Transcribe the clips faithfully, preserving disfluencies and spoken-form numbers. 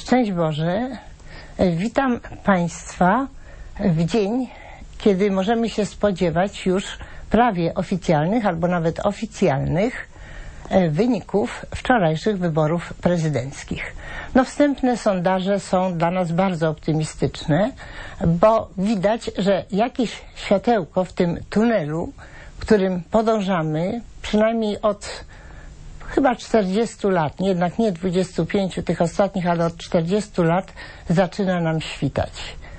Szczęść Boże, witam Państwa w dzień, kiedy możemy się spodziewać już prawie oficjalnych albo nawet oficjalnych wyników wczorajszych wyborów prezydenckich. No, wstępne sondaże są dla nas bardzo optymistyczne, bo widać, że jakieś światełko w tym tunelu, którym podążamy, przynajmniej od chyba czterdziestu lat, nie, jednak nie dwudziestu pięciu tych ostatnich, ale od czterdziestu lat zaczyna nam świtać.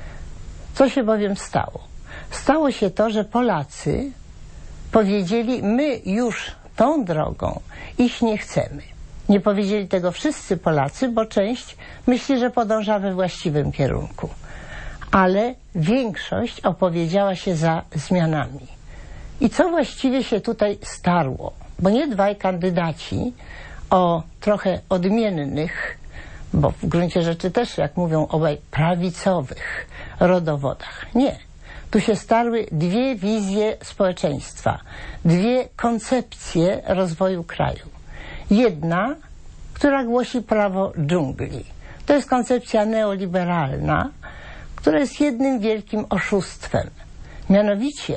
Co się bowiem stało? Stało się to, że Polacy powiedzieli, my już tą drogą iść nie chcemy. Nie powiedzieli tego wszyscy Polacy, bo część myśli, że podąża we właściwym kierunku. Ale większość opowiedziała się za zmianami. I co właściwie się tutaj starło? Bo nie dwaj kandydaci o trochę odmiennych, bo w gruncie rzeczy też, jak mówią obaj, prawicowych rodowodach. Nie. Tu się starły dwie wizje społeczeństwa, dwie koncepcje rozwoju kraju. Jedna, która głosi prawo dżungli. To jest koncepcja neoliberalna, która jest jednym wielkim oszustwem. Mianowicie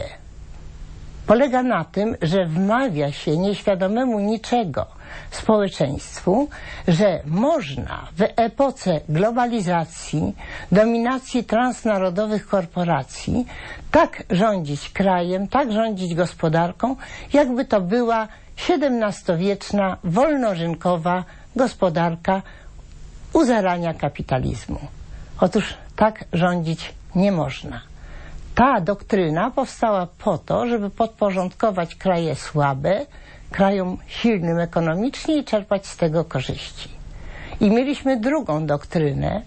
polega na tym, że wmawia się nieświadomemu niczego społeczeństwu, że można w epoce globalizacji, dominacji transnarodowych korporacji tak rządzić krajem, tak rządzić gospodarką, jakby to była siedemnastowieczna, wolnorynkowa gospodarka u zarania kapitalizmu. Otóż tak rządzić nie można. Ta doktryna powstała po to, żeby podporządkować kraje słabe krajom silnym ekonomicznie i czerpać z tego korzyści. I mieliśmy drugą doktrynę,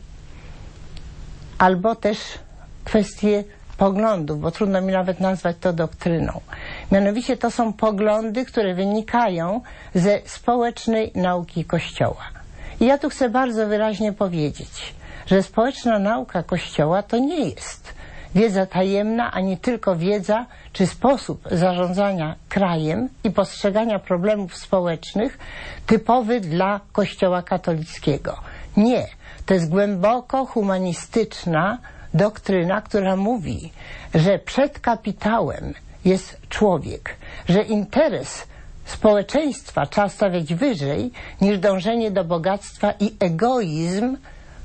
albo też kwestię poglądów, bo trudno mi nawet nazwać to doktryną. Mianowicie to są poglądy, które wynikają ze społecznej nauki Kościoła. I ja tu chcę bardzo wyraźnie powiedzieć, że społeczna nauka Kościoła to nie jest wiedza tajemna, ani tylko wiedza czy sposób zarządzania krajem i postrzegania problemów społecznych typowy dla Kościoła katolickiego. Nie. To jest głęboko humanistyczna doktryna, która mówi, że przed kapitałem jest człowiek, że interes społeczeństwa trzeba stawiać wyżej niż dążenie do bogactwa i egoizm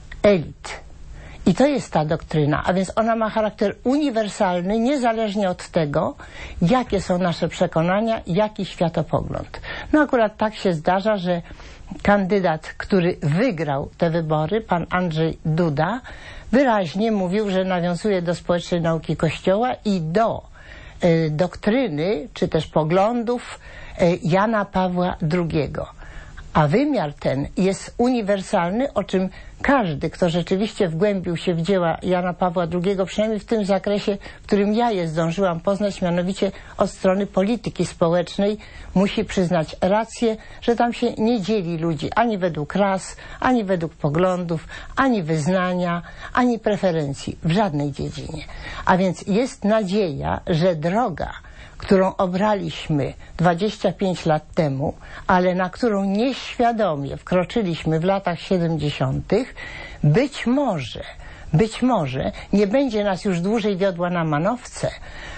elit. I to jest ta doktryna, a więc ona ma charakter uniwersalny, niezależnie od tego, jakie są nasze przekonania, jaki światopogląd. No akurat tak się zdarza, że kandydat, który wygrał te wybory, pan Andrzej Duda, wyraźnie mówił, że nawiązuje do społecznej nauki Kościoła i do y, doktryny, czy też poglądów y, Jana Pawła drugiego. A wymiar ten jest uniwersalny, o czym każdy, kto rzeczywiście wgłębił się w dzieła Jana Pawła drugiego, przynajmniej w tym zakresie, w którym ja je zdążyłam poznać, mianowicie od strony polityki społecznej, musi przyznać rację, że tam się nie dzieli ludzi ani według ras, ani według poglądów, ani wyznania, ani preferencji w żadnej dziedzinie. A więc jest nadzieja, że droga, którą obraliśmy dwadzieścia pięć lat temu, ale na którą nieświadomie wkroczyliśmy w latach siedemdziesiątych, być może, być może nie będzie nas już dłużej wiodła na manowce,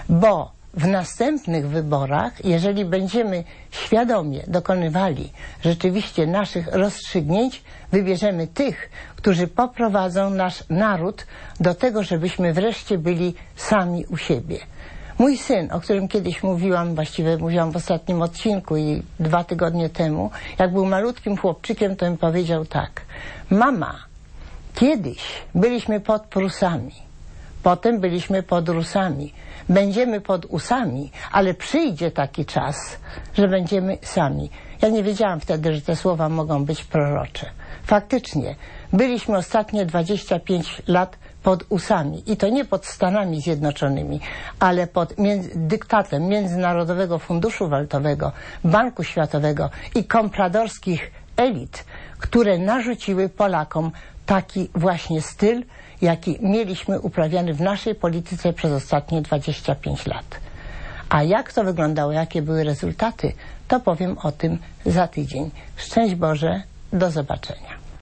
bo w następnych wyborach, jeżeli będziemy świadomie dokonywali rzeczywiście naszych rozstrzygnięć, wybierzemy tych, którzy poprowadzą nasz naród do tego, żebyśmy wreszcie byli sami u siebie. Mój syn, o którym kiedyś mówiłam, właściwie mówiłam w ostatnim odcinku i dwa tygodnie temu, jak był malutkim chłopczykiem, to mi powiedział tak: mama, kiedyś byliśmy pod Prusami, potem byliśmy pod Rusami, będziemy pod Usami, ale przyjdzie taki czas, że będziemy sami. Ja nie wiedziałam wtedy, że te słowa mogą być prorocze. Faktycznie, byliśmy ostatnie dwadzieścia pięć lat pod Usami i to nie pod Stanami Zjednoczonymi, ale pod między, dyktatem Międzynarodowego Funduszu Walutowego, Banku Światowego i kompradorskich elit, które narzuciły Polakom taki właśnie styl, jaki mieliśmy uprawiany w naszej polityce przez ostatnie dwadzieścia pięć lat. A jak to wyglądało, jakie były rezultaty, to powiem o tym za tydzień. Szczęść Boże, do zobaczenia.